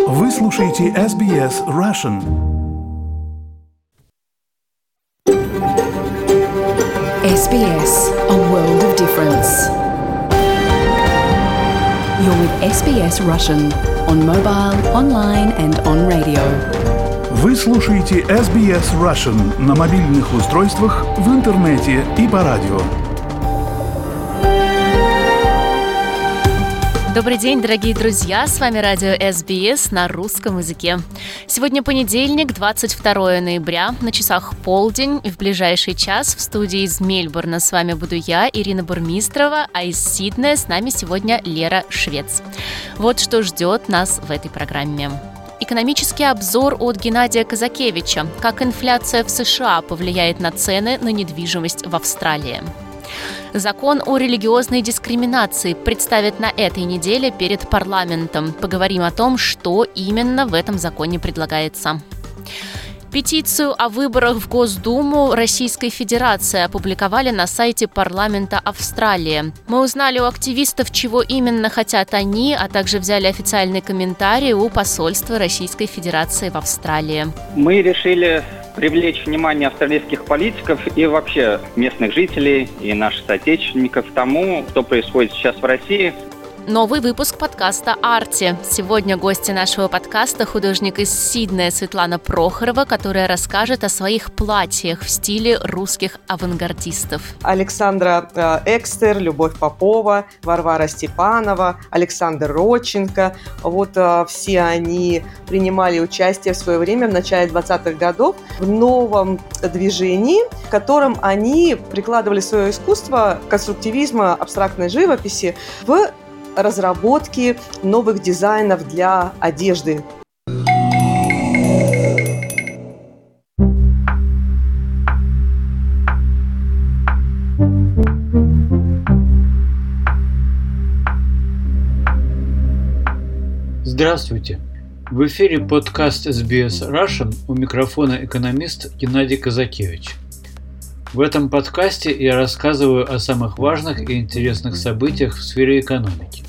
Вы слушаете SBS Russian. SBS, a world of difference. You're with SBS Russian on mobile, online and on radio. Вы слушаете SBS Russian на мобильных устройствах, в интернете и по радио. Добрый день, дорогие друзья! С вами радио SBS на русском языке. Сегодня понедельник, 22 ноября, на часах полдень. В ближайший час в студии из Мельбурна с вами буду я, Ирина Бурмистрова, а из Сиднея с нами сегодня Лера Швец. Вот что ждет нас в этой программе. Экономический обзор от Геннадия Казакевича. Как инфляция в США повлияет на цены на недвижимость в Австралии. Закон о религиозной дискриминации представят на этой неделе перед парламентом. Поговорим о том, что именно в этом законе предлагается. Петицию о выборах в Госдуму Российской Федерации опубликовали на сайте парламента Австралии. Мы узнали у активистов, чего именно хотят они, а также взяли официальный комментарий у посольства Российской Федерации в Австралии. Мы решили привлечь внимание австралийских политиков и вообще местных жителей и наших соотечественников к тому, что происходит сейчас в России. Новый выпуск подкаста «Арти». Сегодня гости нашего подкаста художник из Сиднея Светлана Прохорова, которая расскажет о своих платьях в стиле русских авангардистов. Александра Экстер, Любовь Попова, Варвара Степанова, Александр Родченко. Вот все они принимали участие в свое время, в начале 20-х годов, в новом движении, в котором они прикладывали свое искусство конструктивизма, абстрактной живописи в разработки новых дизайнов для одежды. Здравствуйте! В эфире подкаст SBS Russian, у микрофона экономист Геннадий Казакевич. В этом подкасте я рассказываю о самых важных и интересных событиях в сфере экономики.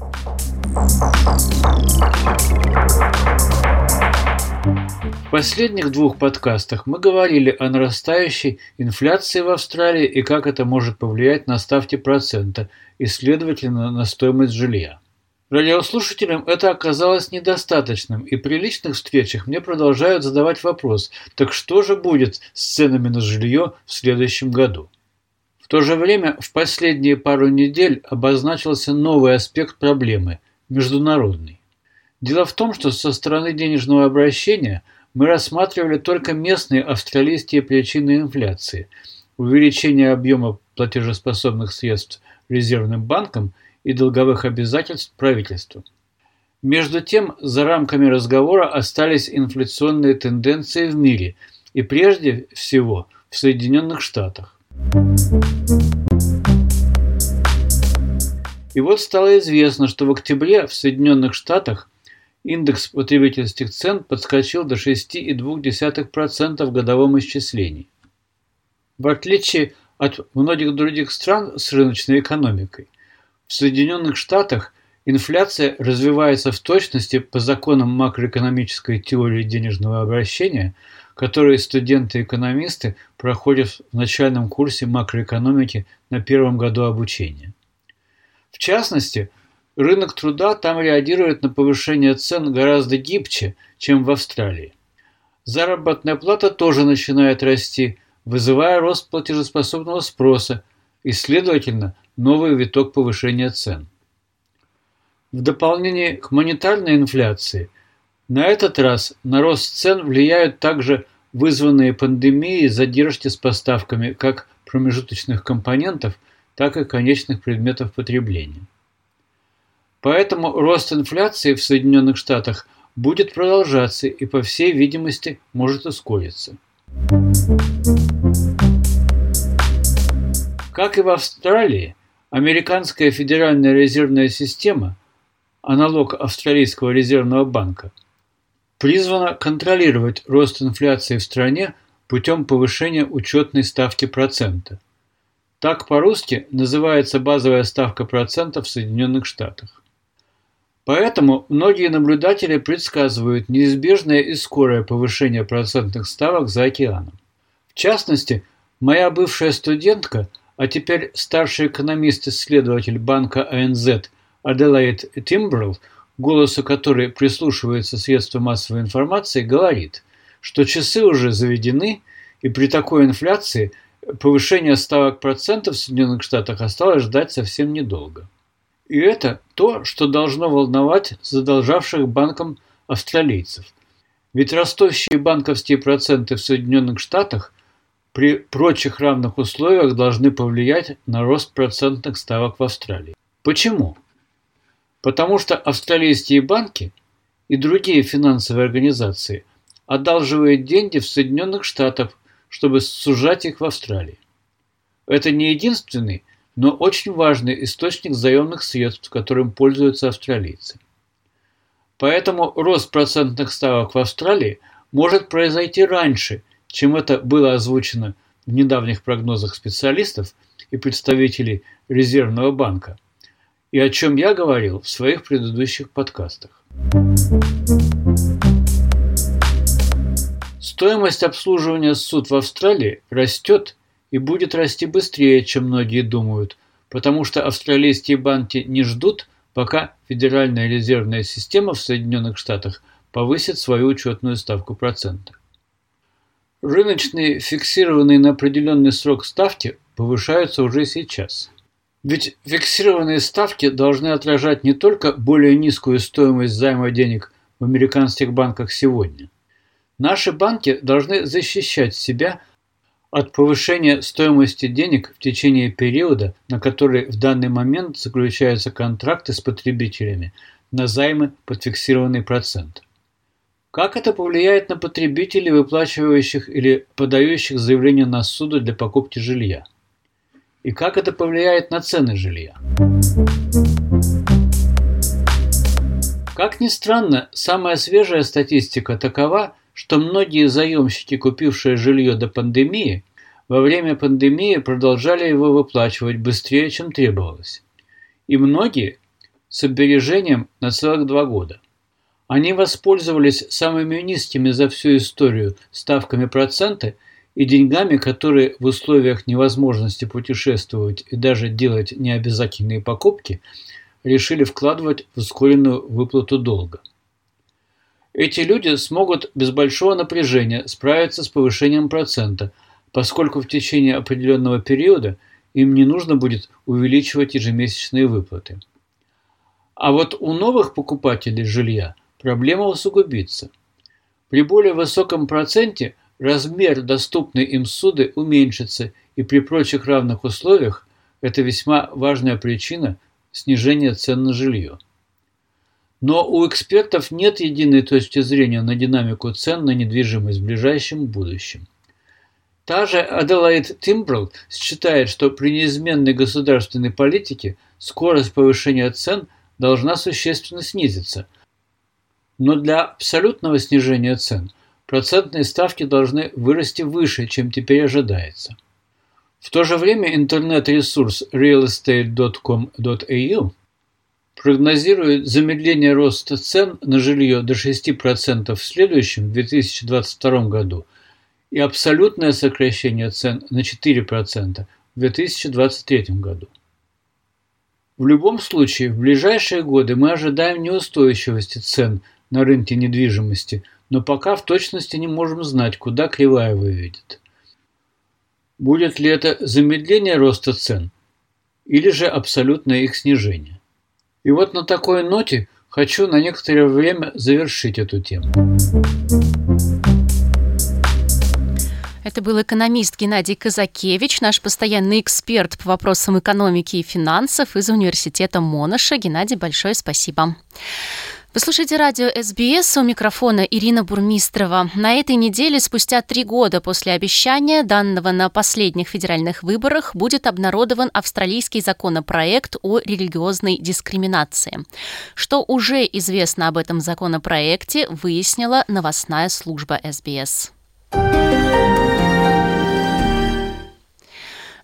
В последних двух подкастах мы говорили о нарастающей инфляции в Австралии и как это может повлиять на ставки процента и, следовательно, на стоимость жилья. Радиослушателям это оказалось недостаточным, и при личных встречах мне продолжают задавать вопрос: так что же будет с ценами на жилье в следующем году? В то же время в последние пару недель обозначился новый аспект проблемы – международный. Дело в том, что со стороны денежного обращения мы рассматривали только местные австралийские причины инфляции – увеличение объема платежеспособных средств Резервным банком и долговых обязательств правительства. Между тем, за рамками разговора остались инфляционные тенденции в мире и прежде всего в Соединенных Штатах. И вот стало известно, что в октябре в Соединенных Штатах индекс потребительских цен подскочил до 6,2% в годовом исчислении. В отличие от многих других стран с рыночной экономикой, в Соединенных Штатах инфляция развивается в точности по законам макроэкономической теории денежного обращения, которые студенты-экономисты проходят в начальном курсе макроэкономики на первом году обучения. В частности, рынок труда там реагирует на повышение цен гораздо гибче, чем в Австралии. Заработная плата тоже начинает расти, вызывая рост платежеспособного спроса и, следовательно, новый виток повышения цен. В дополнение к монетарной инфляции, на этот раз на рост цен влияют также вызванные пандемией задержки с поставками как промежуточных компонентов, так и конечных предметов потребления. Поэтому рост инфляции в Соединенных Штатах будет продолжаться и, по всей видимости, может ускориться. Как и в Австралии, Американская федеральная резервная система, аналог Австралийского резервного банка, призвана контролировать рост инфляции в стране путем повышения учетной ставки процента. Так по-русски называется базовая ставка процента в Соединенных Штатах. Поэтому многие наблюдатели предсказывают неизбежное и скорое повышение процентных ставок за океаном. В частности, моя бывшая студентка, а теперь старший экономист-исследователь банка АНЗ Аделаид Тимбрелл, голосу которой прислушиваются средства массовой информации, говорит, что часы уже заведены, и при такой инфляции повышение ставок процентов в Соединенных Штатах осталось ждать совсем недолго. И это то, что должно волновать задолжавших банкам австралийцев. Ведь растущие банковские проценты в Соединенных Штатах при прочих равных условиях должны повлиять на рост процентных ставок в Австралии. Почему? Потому что австралийские банки и другие финансовые организации одалживают деньги в Соединенных Штатах, чтобы сужать их в Австралии. Это не единственный, но очень важный источник заемных средств, которым пользуются австралийцы. Поэтому рост процентных ставок в Австралии может произойти раньше, чем это было озвучено в недавних прогнозах специалистов и представителей Резервного банка, и о чем я говорил в своих предыдущих подкастах. Стоимость обслуживания суд в Австралии растет и будет расти быстрее, чем многие думают, потому что австралийские банки не ждут, пока Федеральная резервная система в Соединенных Штатах повысит свою учетную ставку процента. Рыночные, фиксированные на определенный срок ставки повышаются уже сейчас. Ведь фиксированные ставки должны отражать не только более низкую стоимость займа денег в американских банках сегодня. Наши банки должны защищать себя от повышения стоимости денег в течение периода, на который в данный момент заключаются контракты с потребителями на займы под фиксированный процент. Как это повлияет на потребителей, выплачивающих или подающих заявление на суду для покупки жилья? И как это повлияет на цены жилья? Как ни странно, самая свежая статистика такова, что многие заемщики, купившие жилье до пандемии, во время пандемии продолжали его выплачивать быстрее, чем требовалось. И многие с сбережением на целых 2 года. Они воспользовались самыми низкими за всю историю ставками процента и деньгами, которые в условиях невозможности путешествовать и даже делать необязательные покупки решили вкладывать в ускоренную выплату долга. Эти люди смогут без большого напряжения справиться с повышением процента, поскольку в течение определенного периода им не нужно будет увеличивать ежемесячные выплаты. А вот у новых покупателей жилья проблема усугубится. При более высоком проценте размер доступной им ссуды уменьшится, и при прочих равных условиях это весьма важная причина снижения цен на жилье. Но у экспертов нет единой точки зрения на динамику цен на недвижимость в ближайшем будущем. Та же Аделаид Тимбрелл считает, что при неизменной государственной политике скорость повышения цен должна существенно снизиться. Но для абсолютного снижения цен процентные ставки должны вырасти выше, чем теперь ожидается. В то же время интернет-ресурс realestate.com.au прогнозирует замедление роста цен на жилье до 6% в следующем, 2022 году, и абсолютное сокращение цен на 4% в 2023 году. В любом случае, в ближайшие годы мы ожидаем неустойчивости цен на рынке недвижимости, но пока в точности не можем знать, куда кривая выведет. Будет ли это замедление роста цен или же абсолютное их снижение? И вот на такой ноте хочу на некоторое время завершить эту тему. Это был экономист Геннадий Казакевич, наш постоянный эксперт по вопросам экономики и финансов из университета Монаша. Геннадий, большое спасибо. Вы слушаете радио СБС, у микрофона Ирина Бурмистрова. На этой неделе, спустя 3 года после обещания, данного на последних федеральных выборах, будет обнародован австралийский законопроект о религиозной дискриминации. Что уже известно об этом законопроекте, выяснила новостная служба СБС.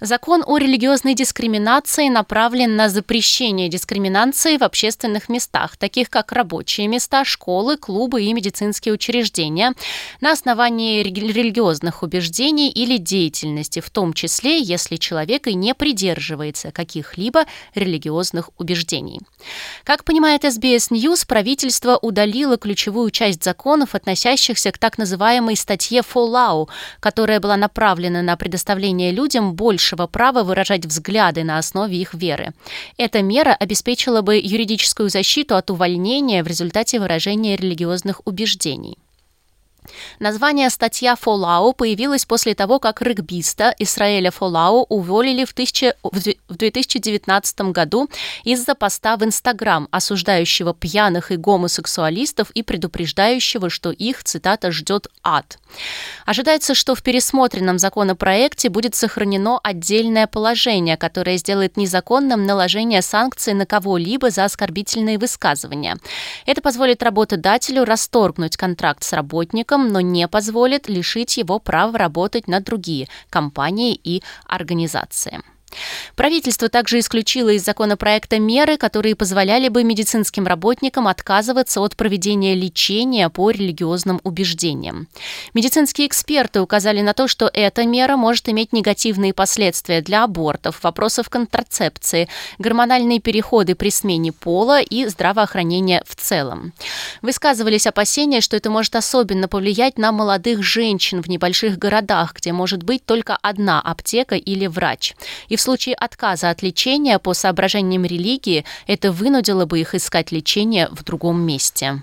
Закон о религиозной дискриминации направлен на запрещение дискриминации в общественных местах, таких как рабочие места, школы, клубы и медицинские учреждения, на основании религиозных убеждений или деятельности, в том числе, если человек и не придерживается каких-либо религиозных убеждений. Как понимает SBS News, правительство удалило ключевую часть законов, относящихся к так называемой статье Folau, которая была направлена на предоставление людям большего права выражать взгляды на основе их веры. Эта мера обеспечила бы юридическую защиту от увольнения в результате выражения религиозных убеждений. Название «Статья Folau» появилось после того, как регбиста Исраэля Folau уволили в 2019 году из-за поста в Инстаграм, осуждающего пьяных и гомосексуалистов и предупреждающего, что их, цитата, «ждет ад». Ожидается, что в пересмотренном законопроекте будет сохранено отдельное положение, которое сделает незаконным наложение санкций на кого-либо за оскорбительные высказывания. Это позволит работодателю расторгнуть контракт с работником, но не позволит лишить его права работать на другие компании и организации. Правительство также исключило из законопроекта меры, которые позволяли бы медицинским работникам отказываться от проведения лечения по религиозным убеждениям. Медицинские эксперты указали на то, что эта мера может иметь негативные последствия для абортов, вопросов контрацепции, гормональные переходы при смене пола и здравоохранения в целом. Высказывались опасения, что это может особенно повлиять на молодых женщин в небольших городах, где может быть только одна аптека или врач. И в случае отказа от лечения по соображениям религии это вынудило бы их искать лечение в другом месте.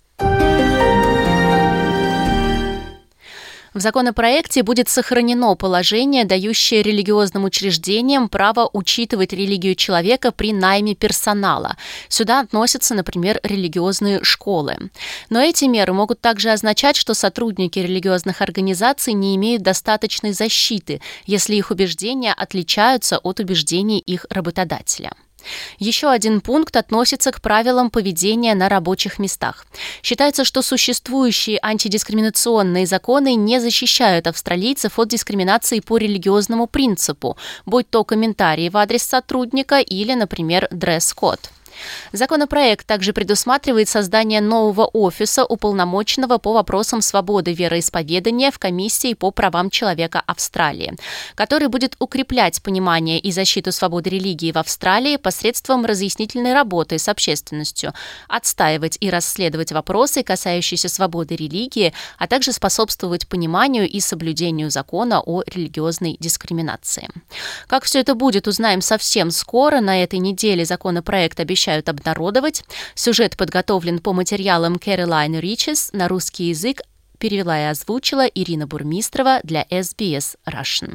В законопроекте будет сохранено положение, дающее религиозным учреждениям право учитывать религию человека при найме персонала. Сюда относятся, например, религиозные школы. Но эти меры могут также означать, что сотрудники религиозных организаций не имеют достаточной защиты, если их убеждения отличаются от убеждений их работодателя. Еще один пункт относится к правилам поведения на рабочих местах. Считается, что существующие антидискриминационные законы не защищают австралийцев от дискриминации по религиозному принципу, будь то комментарии в адрес сотрудника или, например, дресс-код. Законопроект также предусматривает создание нового офиса, уполномоченного по вопросам свободы вероисповедания в Комиссии по правам человека Австралии, который будет укреплять понимание и защиту свободы религии в Австралии посредством разъяснительной работы с общественностью, отстаивать и расследовать вопросы, касающиеся свободы религии, а также способствовать пониманию и соблюдению закона о религиозной дискриминации. Как все это будет, узнаем совсем скоро. На этой неделе законопроект обещают обнародовать. Сюжет подготовлен по материалам Кэролайн Ричес. На русский язык перевела и озвучила Ирина Бурмистрова для SBS Russian.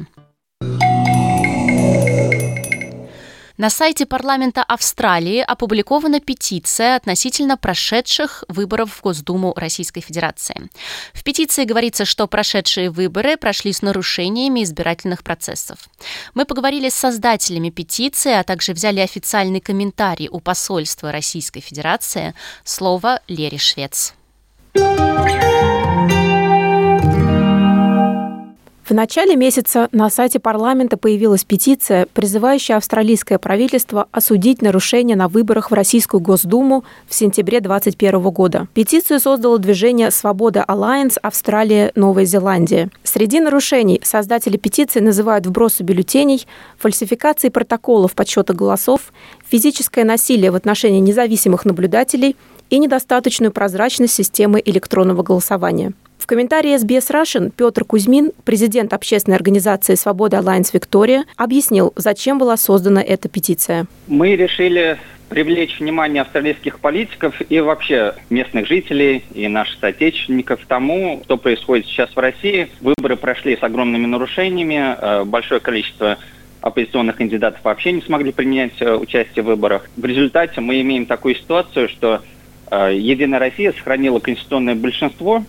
На сайте парламента Австралии опубликована петиция относительно прошедших выборов в Госдуму Российской Федерации. В петиции говорится, что прошедшие выборы прошли с нарушениями избирательных процессов. Мы поговорили с создателями петиции, а также взяли официальный комментарий у посольства Российской Федерации. Слово Лере Швец. В начале месяца на сайте парламента появилась петиция, призывающая австралийское правительство осудить нарушения на выборах в Российскую Госдуму в сентябре 2021 года. Петицию создало движение «Свобода Alliance Австралия, Новая Зеландия». Среди нарушений создатели петиции называют вбросы бюллетеней, фальсификации протоколов подсчета голосов, физическое насилие в отношении независимых наблюдателей и недостаточную прозрачность системы электронного голосования. В комментарии SBS Russian Петр Кузьмин, президент общественной организации «Свобода Alliance Виктория», объяснил, зачем была создана эта петиция. Мы решили привлечь внимание австралийских политиков и вообще местных жителей и наших соотечественников к тому, что происходит сейчас в России. Выборы прошли с огромными нарушениями, большое количество оппозиционных кандидатов вообще не смогли принять участие в выборах. В результате мы имеем такую ситуацию, что Единая Россия сохранила конституционное большинство,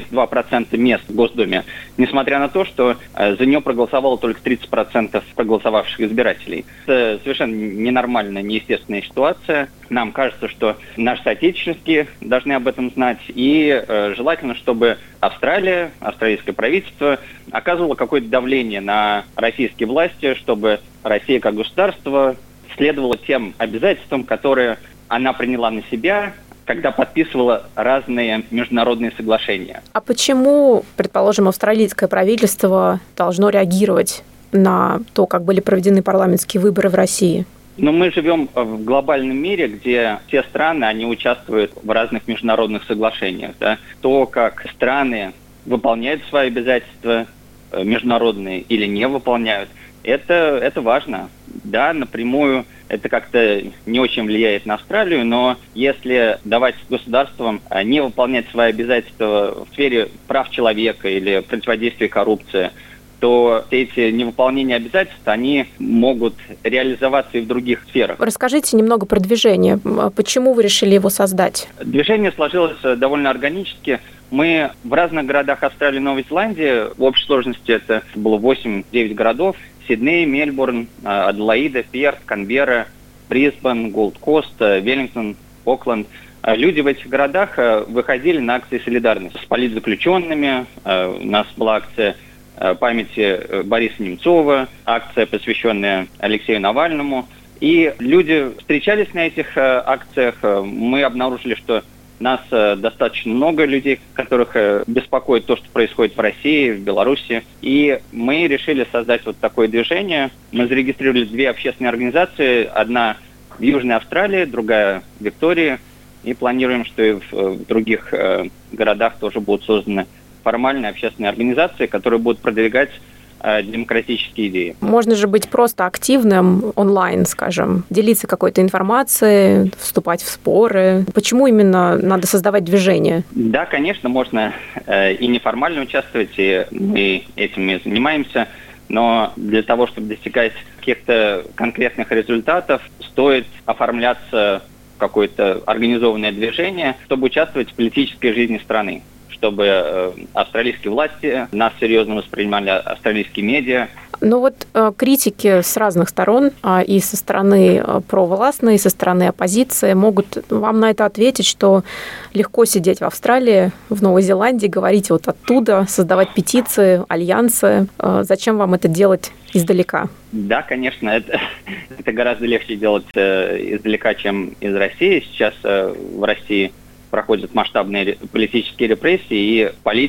72% мест в Госдуме, несмотря на то, что за нее проголосовало только 30% проголосовавших избирателей. Это совершенно ненормальная, неестественная ситуация. Нам кажется, что наши соотечественники должны об этом знать. И желательно, чтобы Австралия, австралийское правительство оказывало какое-то давление на российские власти, чтобы Россия как государство следовала тем обязательствам, которые она приняла на себя, когда подписывала разные международные соглашения. А почему, предположим, австралийское правительство должно реагировать на то, как были проведены парламентские выборы в России? Но мы живем в глобальном мире, где все страны, они участвуют в разных международных соглашениях. Да? То, как страны выполняют свои обязательства международные или не выполняют, это важно. Да, напрямую это как-то не очень влияет на Австралию, но если давать государствам не выполнять свои обязательства в сфере прав человека или противодействия коррупции, то эти невыполнения обязательств, они могут реализоваться и в других сферах. Расскажите немного про движение. Почему вы решили его создать? Движение сложилось довольно органически. Мы в разных городах Австралии и Новой Зеландии, в общей сложности это было 8-9 городов, Сидней, Мельбурн, Аделаида, Перт, Канберра, Брисбен, Голд-Кост, Веллингтон, Окленд. Люди в этих городах выходили на акции солидарности с политзаключенными. У нас была акция памяти Бориса Немцова, акция, посвященная Алексею Навальному. И люди встречались на этих акциях. Мы обнаружили, что нас достаточно много людей, которых беспокоит то, что происходит в России, в Беларуси. И мы решили создать вот такое движение. Мы зарегистрировали 2 общественные организации. Одна в Южной Австралии, другая в Виктории. И планируем, что и в других городах тоже будут созданы формальные общественные организации, которые будут продвигать демократические идеи. Можно же быть просто активным онлайн, скажем, делиться какой-то информацией, вступать в споры. Почему именно надо создавать движение? Да, конечно, можно и неформально участвовать, и мы этим и занимаемся, но для того, чтобы достигать каких-то конкретных результатов, стоит оформляться в какое-то организованное движение, чтобы участвовать в политической жизни страны, чтобы австралийские власти нас серьезно воспринимали, австралийские медиа. Ну вот критики с разных сторон, и со стороны провластной, и со стороны оппозиции, могут вам на это ответить, что легко сидеть в Австралии, в Новой Зеландии, говорить вот оттуда, создавать петиции, альянсы. Зачем вам это делать издалека? Да, конечно, это гораздо легче делать издалека, чем из России. Сейчас в России проходят масштабные политические репрессии, и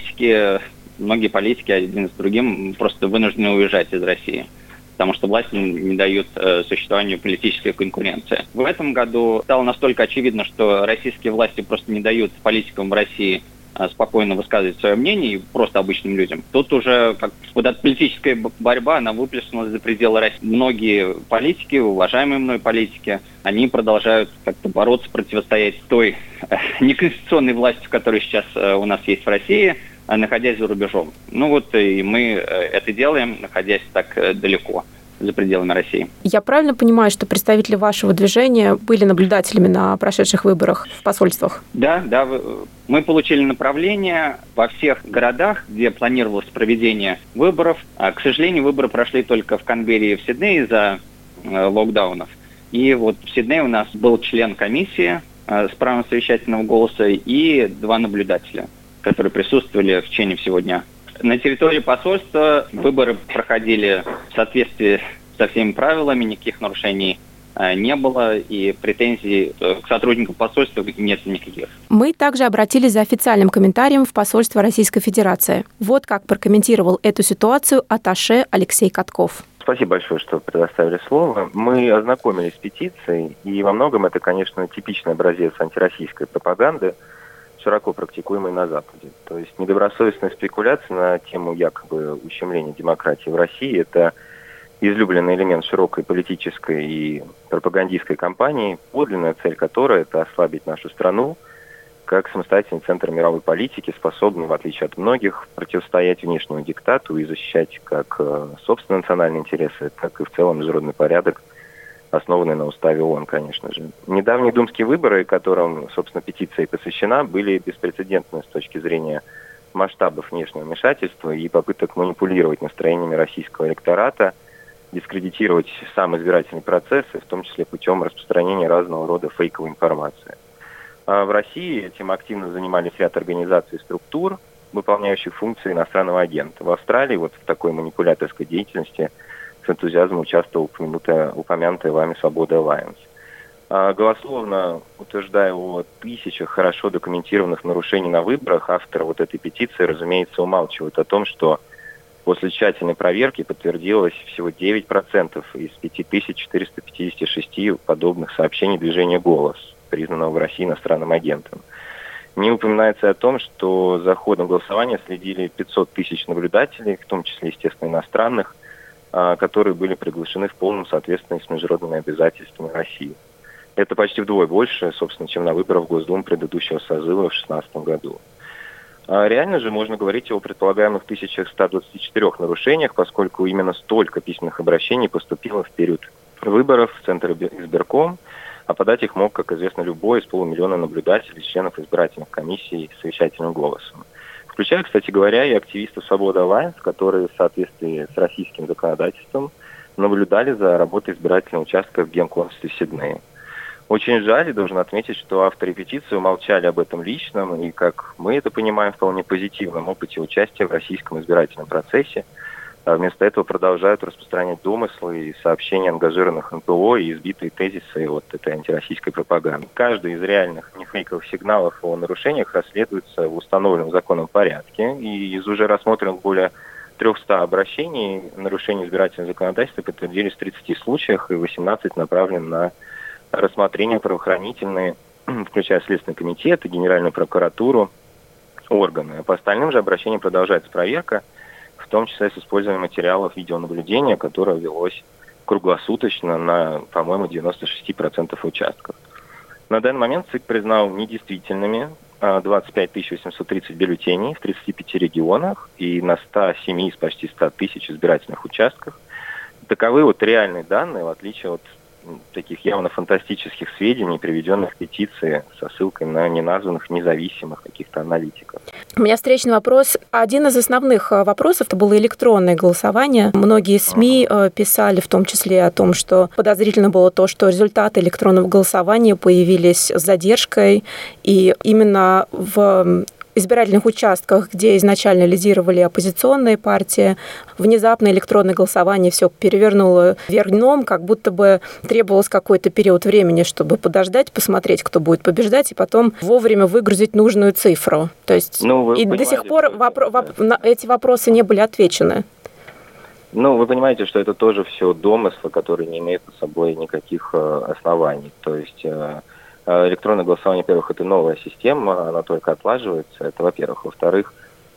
многие политики, один с другим, просто вынуждены уезжать из России, потому что власти не дают существованию политической конкуренции. В этом году стало настолько очевидно, что российские власти просто не дают политикам в России спокойно высказывать свое мнение, и просто обычным людям. Тут уже вот эта политическая борьба, она выплеснулась за пределы России. Многие политики, уважаемые мной политики, они продолжают как-то бороться, противостоять той неконституционной власти, которая сейчас у нас есть в России, находясь за рубежом. Ну вот и мы это делаем, находясь так далеко за пределами России. Я правильно понимаю, что представители вашего движения были наблюдателями на прошедших выборах в посольствах? Да, мы получили направление во всех городах, где планировалось проведение выборов. К сожалению, выборы прошли только в Канберре и в Сиднее из-за локдаунов. И вот в Сиднее у нас был член комиссии с правом совещательного голоса и 2 наблюдателя, которые присутствовали в течение всего дня. На территории посольства выборы проходили в соответствии со всеми правилами, никаких нарушений не было, и претензий к сотрудникам посольства нет никаких. Мы также обратились за официальным комментарием в посольство Российской Федерации. Вот как прокомментировал эту ситуацию атташе Алексей Катков. Спасибо большое, что предоставили слово. Мы ознакомились с петицией, и во многом это, конечно, типичный образец антироссийской пропаганды, широко практикуемой на Западе. То есть недобросовестная спекуляция на тему якобы ущемления демократии в России – это излюбленный элемент широкой политической и пропагандистской кампании, подлинная цель которой – это ослабить нашу страну как самостоятельный центр мировой политики, способный, в отличие от многих, противостоять внешнему диктату и защищать как собственные национальные интересы, так и в целом международный порядок основанный на уставе ООН, конечно же. Недавние думские выборы, которым, собственно, петиция посвящена, были беспрецедентны с точки зрения масштабов внешнего вмешательства и попыток манипулировать настроениями российского электората, дискредитировать сам избирательный процесс, и в том числе путем распространения разного рода фейковой информации. А в России этим активно занимались ряд организаций и структур, выполняющих функции иностранного агента. В Австралии вот в такой манипуляторской деятельности с энтузиазмом участвовала упомянутая вами «Свобода Alliance». Голословно утверждая о тысячах хорошо документированных нарушений на выборах, автор вот этой петиции, разумеется, умалчивает о том, что после тщательной проверки подтвердилось всего 9% из 5456 подобных сообщений движения «Голос», признанного в России иностранным агентом. Не упоминается о том, что за ходом голосования следили 500 тысяч наблюдателей, в том числе, естественно, иностранных, которые были приглашены в полном соответствии с международными обязательствами России. Это почти вдвое больше, собственно, чем на выборах в Госдуму предыдущего созыва в 2016 году. Реально же можно говорить о предполагаемых 1124 нарушениях, поскольку именно столько письменных обращений поступило в период выборов в Центр избирком, а подать их мог, как известно, любой из полумиллиона наблюдателей, членов избирательных комиссий с совещательным голосом. Включая, кстати говоря, и активистов «Свобода Alliance», которые в соответствии с российским законодательством наблюдали за работой избирательного участка в Генконсульстве Сиднея. Очень жаль, и должен отметить, что авторы петиции умолчали об этом личном и, как мы это понимаем, вполне позитивном опыте участия в российском избирательном процессе. А вместо этого продолжают распространять домыслы и сообщения ангажированных НПО и избитые тезисы от этой антироссийской пропаганды. Каждый из реальных нефейковых сигналов о нарушениях расследуется в установленном законном порядке, и из уже рассмотренных более 300 обращений нарушений избирательного законодательства подтвердились в 30 случаях, и 18 направлены на рассмотрение правоохранительные, включая Следственный комитет и Генеральную прокуратуру, органы. По остальным же обращениям продолжается проверка, в том числе с использованием материалов видеонаблюдения, которое велось круглосуточно на, по-моему, 96% участков. На данный момент ЦИК признал недействительными 25 830 бюллетеней в 35 регионах и на 107 из почти 100 тысяч избирательных участках. Таковы вот реальные данные, в отличие от таких явно фантастических сведений, приведенных в петиции со ссылкой на неназванных независимых каких-то аналитиков. У меня встречный вопрос. Один из основных вопросов это было электронное голосование. Многие СМИ писали в том числе о том, что подозрительно было то, что результаты электронного голосования появились с задержкой, и именно в избирательных участках, где изначально лидировали оппозиционные партии, внезапно электронное голосование все перевернуло вверх дном, как будто бы требовалось какой-то период времени, чтобы подождать, посмотреть, кто будет побеждать, и потом вовремя выгрузить нужную цифру. То есть и до сих пор эти вопросы не были отвечены. Вы понимаете, что это тоже все домыслы, которые не имеют под собой никаких оснований. То есть электронное голосование, во-первых, это новая система, она только отлаживается, это во-первых. Во-вторых,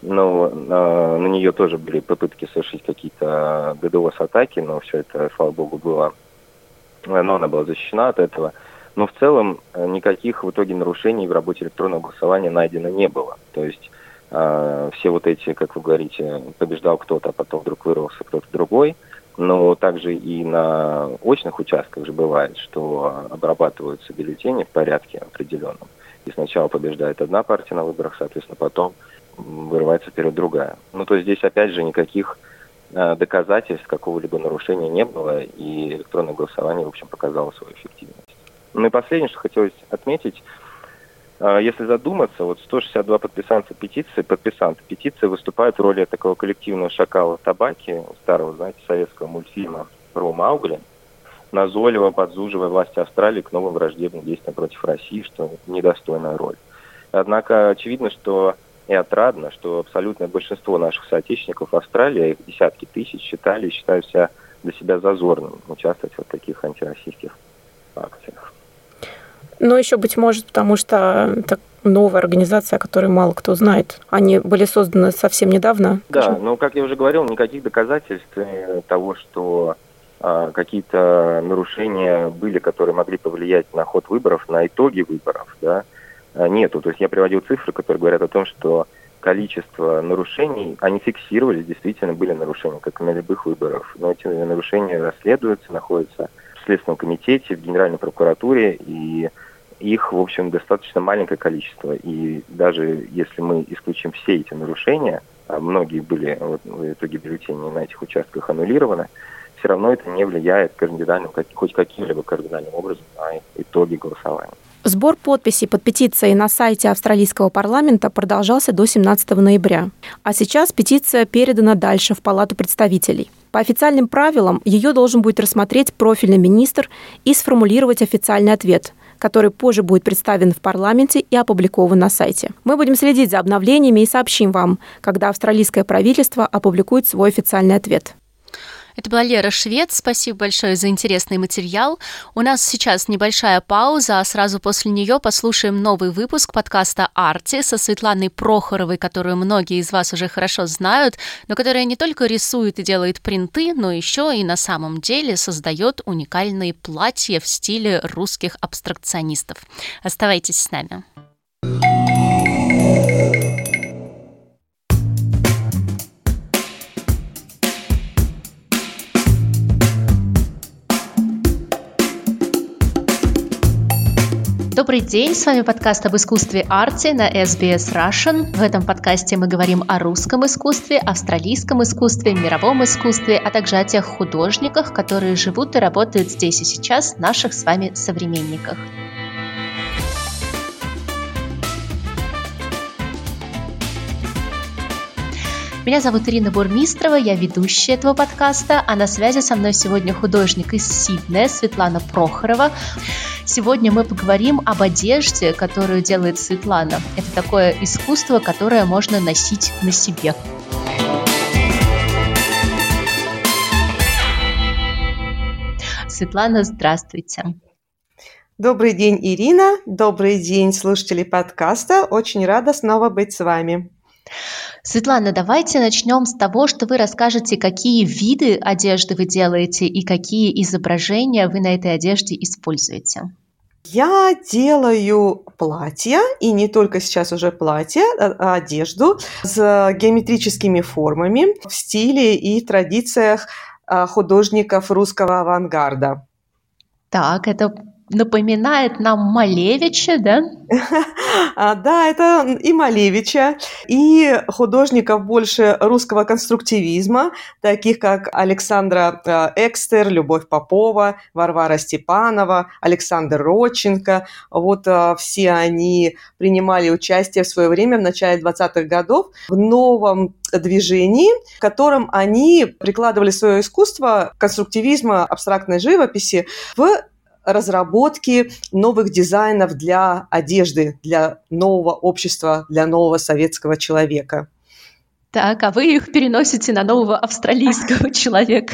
на нее тоже были попытки совершить какие-то DDoS-атаки, но все это, слава богу, было, но она была защищена от этого. Но в целом никаких в итоге нарушений в работе электронного голосования найдено не было. То есть все вот эти, как вы говорите, побеждал кто-то, а потом вдруг вырвался кто-то другой. Но также и на очных участках же бывает, что обрабатываются бюллетени в порядке определенном. И сначала побеждает одна партия на выборах, соответственно, потом вырывается вперед другая. То есть здесь, опять же, никаких доказательств какого-либо нарушения не было, и электронное голосование, в общем, показало свою эффективность. И последнее, что хотелось отметить, если задуматься, 162 подписанта петиции выступают в роли такого коллективного шакала табаки, старого, знаете, советского мультфильма про Маугли, назойливо подзуживая власти Австралии к новым враждебным действиям против России, что недостойная роль. Однако очевидно, что и отрадно, что абсолютное большинство наших соотечественников в Австралии, их десятки тысяч, считали и считают себя для себя зазорным участвовать в таких антироссийских акциях. Но еще, быть может, потому что это новая организация, о которой мало кто знает. Они были созданы совсем недавно. Да, как я уже говорил, никаких доказательств того, что какие-то нарушения были, которые могли повлиять на ход выборов, на итоги выборов, нету. То есть я приводил цифры, которые говорят о том, что количество нарушений, они фиксировались, действительно были нарушения, как и на любых выборах. Но эти нарушения расследуются, находятся в Следственном комитете, в Генеральной прокуратуре, и их, в общем, достаточно маленькое количество. И даже если мы исключим все эти нарушения, а многие были в итоге бюллетени на этих участках аннулированы, все равно это не влияет хоть каким-либо кардинальным образом на итоги голосования. Сбор подписей под петицией на сайте австралийского парламента продолжался до 17 ноября. А сейчас петиция передана дальше в Палату представителей. По официальным правилам ее должен будет рассмотреть профильный министр и сформулировать официальный ответ, который позже будет представлен в парламенте и опубликован на сайте. Мы будем следить за обновлениями и сообщим вам, когда австралийское правительство опубликует свой официальный ответ. Это была Лера Швец. Спасибо большое за интересный материал. У нас сейчас небольшая пауза, а сразу после нее послушаем новый выпуск подкаста «Арти» со Светланой Прохоровой, которую многие из вас уже хорошо знают, но которая не только рисует и делает принты, но еще и на самом деле создает уникальные платья в стиле русских абстракционистов. Оставайтесь с нами. Добрый день, с вами подкаст об искусстве «Арти» на SBS Russian. В этом подкасте мы говорим о русском искусстве, австралийском искусстве, мировом искусстве, а также о тех художниках, которые живут и работают здесь и сейчас, наших с вами современниках. Меня зовут Ирина Бурмистрова, я ведущая этого подкаста, а на связи со мной сегодня художник из Сиднея Светлана Прохорова. Сегодня мы поговорим об одежде, которую делает Светлана. Это такое искусство, которое можно носить на себе. Светлана, здравствуйте. Добрый день, Ирина. Добрый день, слушатели подкаста. Очень рада снова быть с вами. Светлана, давайте начнем с того, что вы расскажете, какие виды одежды вы делаете и какие изображения вы на этой одежде используете. Я делаю платья, и не только сейчас уже платья, а одежду с геометрическими формами в стиле и традициях художников русского авангарда. Так, это напоминает нам Малевича, да? Да, это и Малевича, и художников больше русского конструктивизма, таких как Александра Экстер, Любовь Попова, Варвара Степанова, Александр Родченко. Вот все они принимали участие в свое время, в начале 20-х годов, в новом движении, в котором они прикладывали свое искусство конструктивизма, абстрактной живописи в разработки новых дизайнов для одежды, для нового общества, для нового советского человека. Так, а вы их переносите на нового австралийского человека.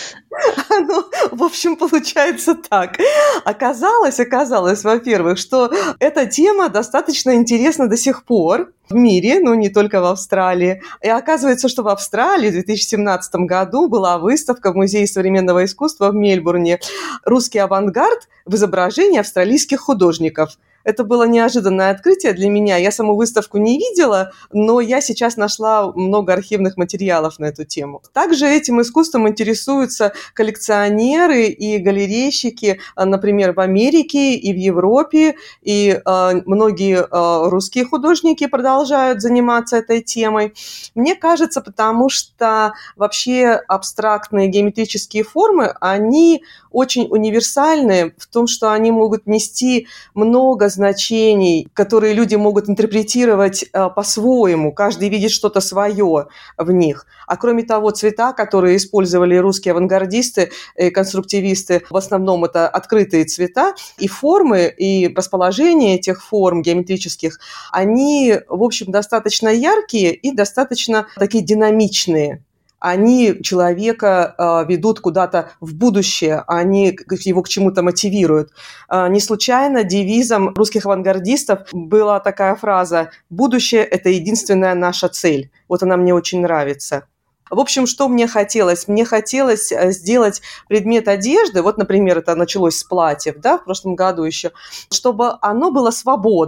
Ну, в общем, получается так. Оказалось, во-первых, что эта тема достаточно интересна до сих пор в мире, но не только в Австралии. И оказывается, что в Австралии в 2017 году была выставка в Музее современного искусства в Мельбурне «Русский авангард в изображении австралийских художников». Это было неожиданное открытие для меня. Я саму выставку не видела, но я сейчас нашла много архивных материалов на эту тему. Также этим искусством интересуются коллекционеры и галерейщики, например, в Америке и в Европе. И многие русские художники продолжают заниматься этой темой. Мне кажется, потому что вообще абстрактные геометрические формы, они очень универсальны в том, что они могут нести много значений, которые люди могут интерпретировать по-своему. Каждый видит что-то свое в них. А кроме того, цвета, которые использовали русские авангардисты и конструктивисты, в основном это открытые цвета, и формы, и расположение этих форм геометрических, они, в общем, достаточно яркие и достаточно такие динамичные. Они человека ведут куда-то в будущее, они его к чему-то мотивируют. Не случайно девизом русских авангардистов была такая фраза «Будущее – это единственная наша цель». Вот она мне очень нравится. В общем, что мне хотелось? Мне хотелось сделать предмет одежды, вот, например, это началось с платьев, да, в прошлом году еще, чтобы оно было свободное,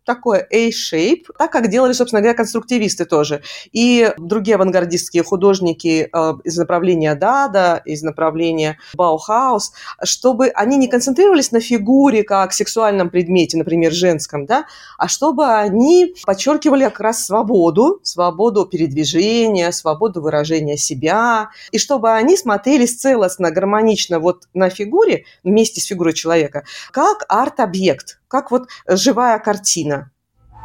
такое A-shape, так как делали, собственно говоря, конструктивисты тоже. И другие авангардистские художники из направления Дада, из направления Баухаус, чтобы они не концентрировались на фигуре как сексуальном предмете, например, женском, да, а чтобы они подчеркивали как раз свободу передвижения, свободу выражения себя, и чтобы они смотрелись целостно, гармонично вот на фигуре, вместе с фигурой человека, как арт-объект, как вот живая картина.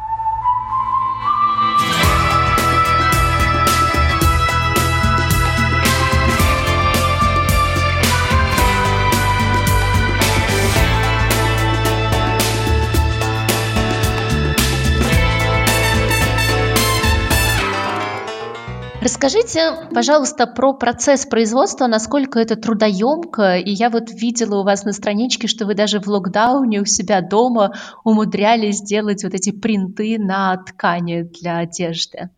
Расскажите, пожалуйста, про процесс производства, насколько это трудоемко. И я вот видела у вас на страничке, что вы даже в локдауне у себя дома умудрялись делать вот эти принты на ткани для одежды.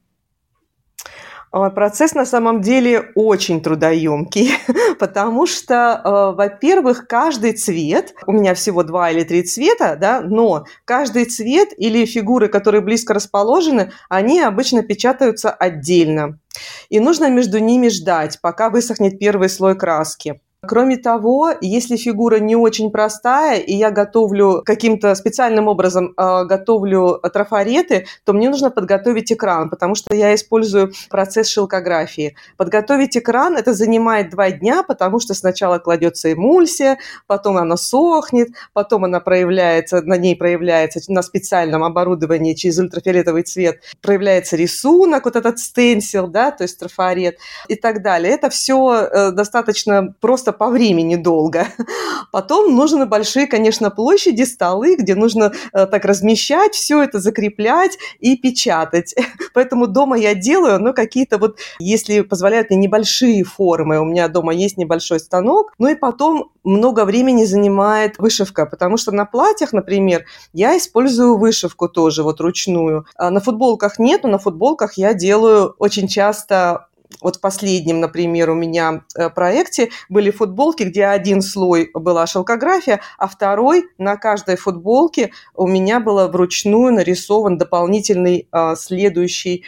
Процесс на самом деле очень трудоемкий, потому что, во-первых, каждый цвет, у меня всего 2 или 3 цвета, да, но каждый цвет или фигуры, которые близко расположены, они обычно печатаются отдельно. И нужно между ними ждать, пока высохнет первый слой краски. Кроме того, если фигура не очень простая, и я готовлю каким-то специальным образом готовлю трафареты, то мне нужно подготовить экран, потому что я использую процесс шелкографии. Подготовить экран – это занимает 2 дня, потому что сначала кладется эмульсия, потом она сохнет, потом она на ней проявляется на специальном оборудовании через ультрафиолетовый цвет, проявляется рисунок, вот этот стенсил, да, то есть трафарет и так далее. Это все достаточно просто по времени долго. Потом нужны большие, конечно, площади, столы, где нужно так размещать все это, закреплять и печатать. Поэтому дома я делаю, но какие-то вот, если позволяют мне, небольшие формы. У меня дома есть небольшой станок. Ну и потом много времени занимает вышивка, потому что на платьях, например, я использую вышивку тоже, вот ручную. На футболках нет, но на футболках я делаю очень часто. Вот в последнем, например, у меня проекте были футболки, где один слой была шелкография, а второй на каждой футболке у меня было вручную нарисован дополнительный следующий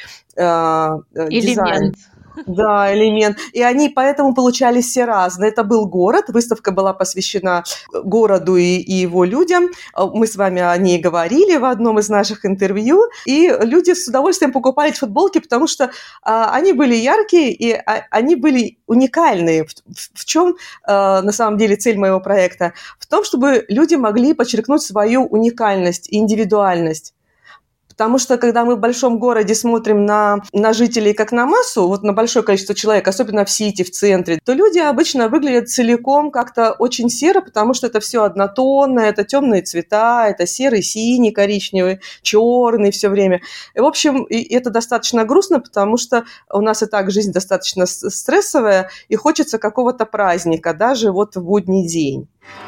дизайн. Да, элемент. И они поэтому получались все разные. Это был город, выставка была посвящена городу и его людям. Мы с вами о ней говорили в одном из наших интервью. И люди с удовольствием покупали эти футболки, потому что они были яркие и они были уникальные. В чем на самом деле цель моего проекта? В том, чтобы люди могли подчеркнуть свою уникальность и индивидуальность. Потому что, когда мы в большом городе смотрим на жителей как на массу, вот на большое количество человек, особенно в Сити, в центре, то люди обычно выглядят целиком как-то очень серо, потому что это все однотонное, это темные цвета, это серый, синий, коричневый, черный все время. И, в общем, это достаточно грустно, потому что у нас и так жизнь достаточно стрессовая, и хочется какого-то праздника, даже вот в будний день.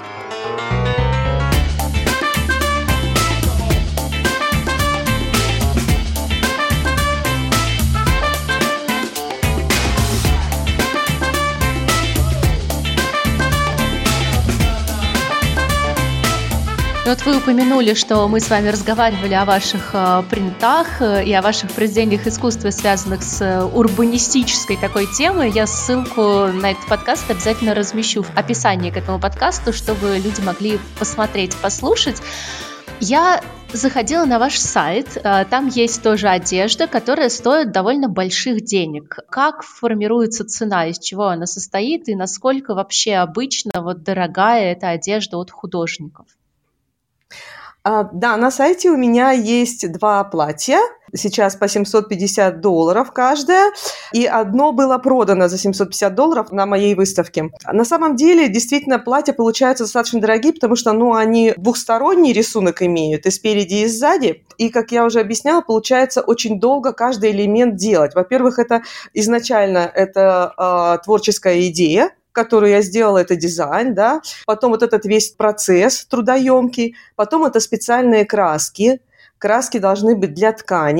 Вот вы упомянули, что мы с вами разговаривали о ваших принтах и о ваших произведениях искусства, связанных с урбанистической такой темой. Я ссылку на этот подкаст обязательно размещу в описании к этому подкасту, чтобы люди могли посмотреть, послушать. Я заходила на ваш сайт, там есть тоже одежда, которая стоит довольно больших денег. Как формируется цена, из чего она состоит и насколько вообще обычно вот дорогая эта одежда от художников? Да, на сайте у меня есть 2 платья, сейчас по $750 каждое, и одно было продано за $750 на моей выставке. На самом деле, действительно, платья получаются достаточно дорогие, потому что, они двухсторонний рисунок имеют, и спереди, и сзади, и, как я уже объясняла, получается очень долго каждый элемент делать. Во-первых, это изначально творческая идея, которую я сделала, это дизайн, да, потом вот этот весь процесс трудоемкий, потом это специальные краски. Краски должны быть для ткани,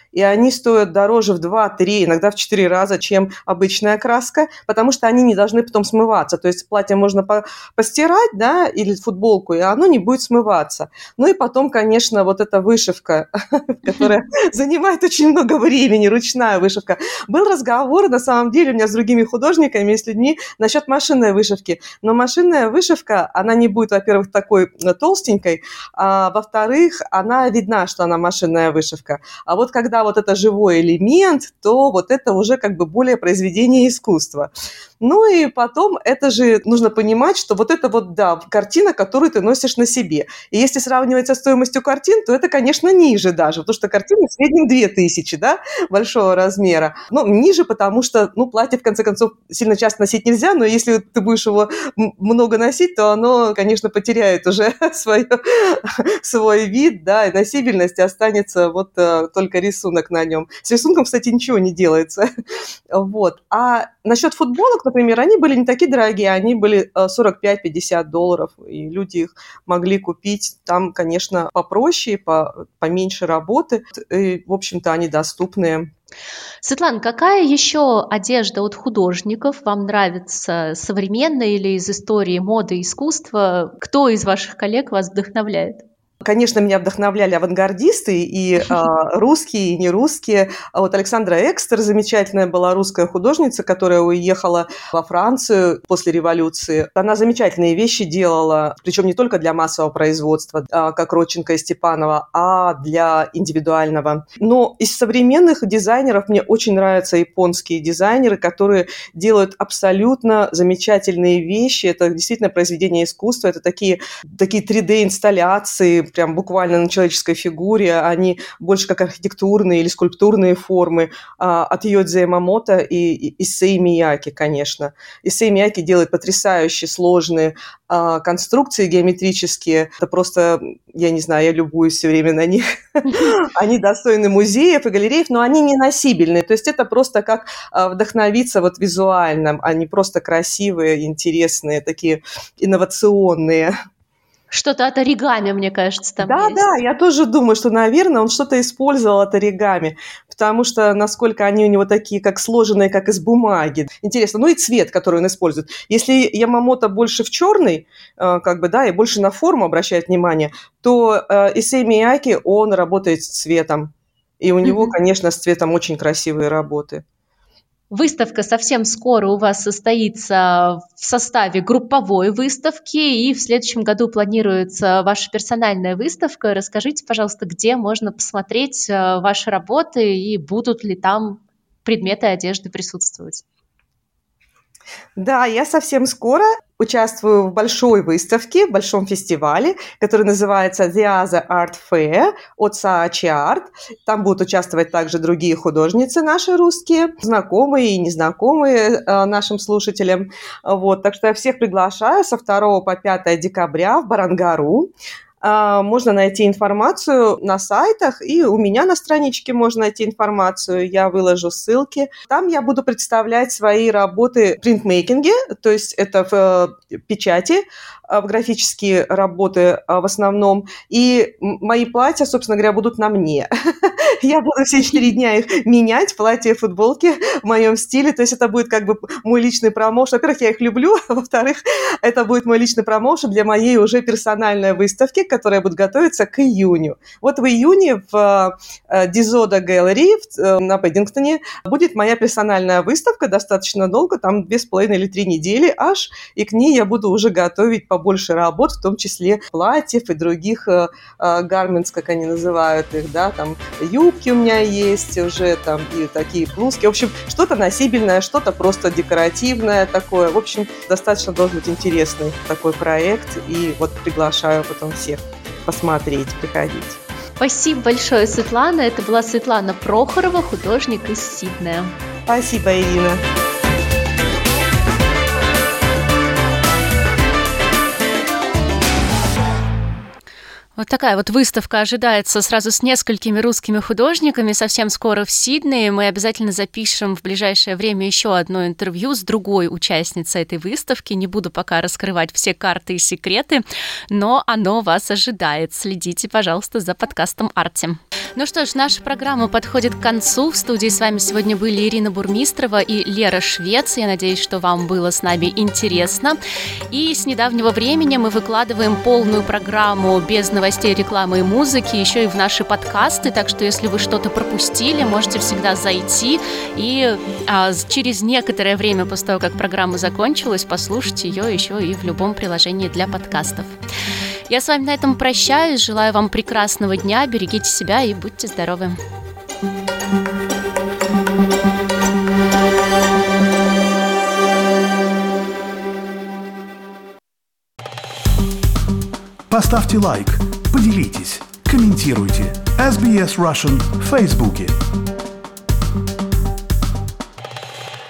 и они стоят дороже в 2-3, иногда в 4 раза, чем обычная краска, потому что они не должны потом смываться. То есть платье можно постирать, да, или футболку, и оно не будет смываться. Ну и потом, конечно, вот эта вышивка, которая занимает очень много времени, ручная вышивка. Был разговор, на самом деле, у меня с другими художниками и с людьми насчет машинной вышивки. Но машинная вышивка, она не будет, во-первых, такой толстенькой, а во-вторых, она видна, что она машинная вышивка. А вот когда вот это живой элемент, то вот это уже как бы более произведение искусства. Ну и потом это же нужно понимать, что вот это вот, да, картина, которую ты носишь на себе. И если сравнивать со стоимостью картин, то это, конечно, ниже даже, потому что картины в среднем 2000, да, большого размера. Ну, ниже, потому что, ну, платье, в конце концов, сильно часто носить нельзя, но если ты будешь его много носить, то оно, конечно, потеряет уже свой вид, да, и носибельность, и останется вот только рисунок на нем. С рисунком, кстати, ничего не делается. Вот. А насчет футболок, например, они были не такие дорогие, они были $45-50, и люди их могли купить там, конечно, попроще, поменьше работы, и, в общем-то, они доступные. Светлана, какая еще одежда от художников вам нравится, современная или из истории моды и искусства? Кто из ваших коллег вас вдохновляет? Конечно, меня вдохновляли авангардисты, и русские, и нерусские. Вот Александра Экстер, замечательная была русская художница, которая уехала во Францию после революции. Она замечательные вещи делала, причем не только для массового производства, как Родченко и Степанова, а для индивидуального. Но из современных дизайнеров мне очень нравятся японские дизайнеры, которые делают абсолютно замечательные вещи. Это действительно произведение искусства, это такие 3D-инсталляции, прям буквально на человеческой фигуре, они больше как архитектурные или скульптурные формы, от Йодзи Ямамото и Issei Miyake, конечно. Issei Miyake делает потрясающие сложные конструкции геометрические. Это просто, я не знаю, я любуюсь все время на них. Они достойны музеев и галереев, но они не носибельные. То есть это просто как вдохновиться вот визуально, они просто красивые, интересные, такие инновационные. Что-то от оригами, мне кажется, там есть. Да, я тоже думаю, что, наверное, он что-то использовал от оригами, потому что насколько они у него такие, как сложенные, как из бумаги. Интересно. Ну и цвет, который он использует. Если Ямамото больше в черный, как бы, да, и больше на форму обращает внимание, то Issei Miyake, он работает с цветом. И у него, конечно, с цветом очень красивые работы. Выставка совсем скоро у вас состоится в составе групповой выставки, и в следующем году планируется ваша персональная выставка. Расскажите, пожалуйста, где можно посмотреть ваши работы и будут ли там предметы одежды присутствовать? Да, я совсем скоро участвую в большой выставке, в большом фестивале, который называется The Other Art Fair от Saatchi Art. Там будут участвовать также другие художницы наши русские, знакомые и незнакомые нашим слушателям. Вот, так что я всех приглашаю со 2 по 5 декабря в Барангару. Можно найти информацию на сайтах, и у меня на страничке можно найти информацию, я выложу ссылки. Там я буду представлять свои работы в принтмейкинге, то есть это в печати, в графические работы в основном, и мои платья, собственно говоря, будут на мне. Я буду все 4 дня их менять, платья и футболки в моем стиле, то есть это будет как бы мой личный промоушен. Во-первых, я их люблю, а во-вторых, это будет мой личный промоушен для моей уже персональной выставки, которая будет готовиться к июню. Вот в июне в Dizoda Gallery на Пэддингтоне будет моя персональная выставка, достаточно долго, там 2,5 или 3 недели аж, и к ней я буду уже готовить побольше работ, в том числе платьев и других garments, как они называют их, да, там юбки у меня есть уже, там и такие блузки, в общем, что-то носибельное, что-то просто декоративное такое, в общем, достаточно должен быть интересный такой проект, и вот приглашаю потом всех посмотреть, приходить. Спасибо большое, Светлана. Это была Светлана Прохорова, художник из Сиднея. Спасибо, Ирина. Вот такая вот выставка ожидается сразу с несколькими русскими художниками совсем скоро в Сиднее. Мы обязательно запишем в ближайшее время еще одно интервью с другой участницей этой выставки. Не буду пока раскрывать все карты и секреты, но оно вас ожидает. Следите, пожалуйста, за подкастом Арти. Ну что ж, наша программа подходит к концу. В студии с вами сегодня были Ирина Бурмистрова и Лера Швец. Я надеюсь, что вам было с нами интересно. И с недавнего времени мы выкладываем полную программу без новостей, рекламы и музыки еще и в наши подкасты. Так что, если вы что-то пропустили, можете всегда зайти и через некоторое время после того, как программа закончилась, послушать ее еще и в любом приложении для подкастов. Я с вами на этом прощаюсь. Желаю вам прекрасного дня. Берегите себя и будьте здоровы. Поставьте лайк, поделитесь, комментируйте. SBS Russian в Фейсбуке.